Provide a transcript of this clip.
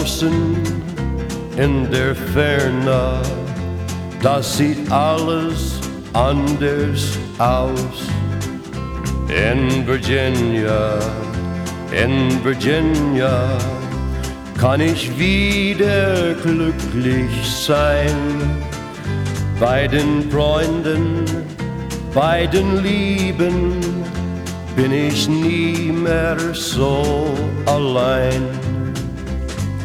draußen in der Ferne, das sieht alles anders aus. In Virginia kann ich wieder glücklich sein. Bei den Freunden, bei den Lieben bin ich nie mehr so allein.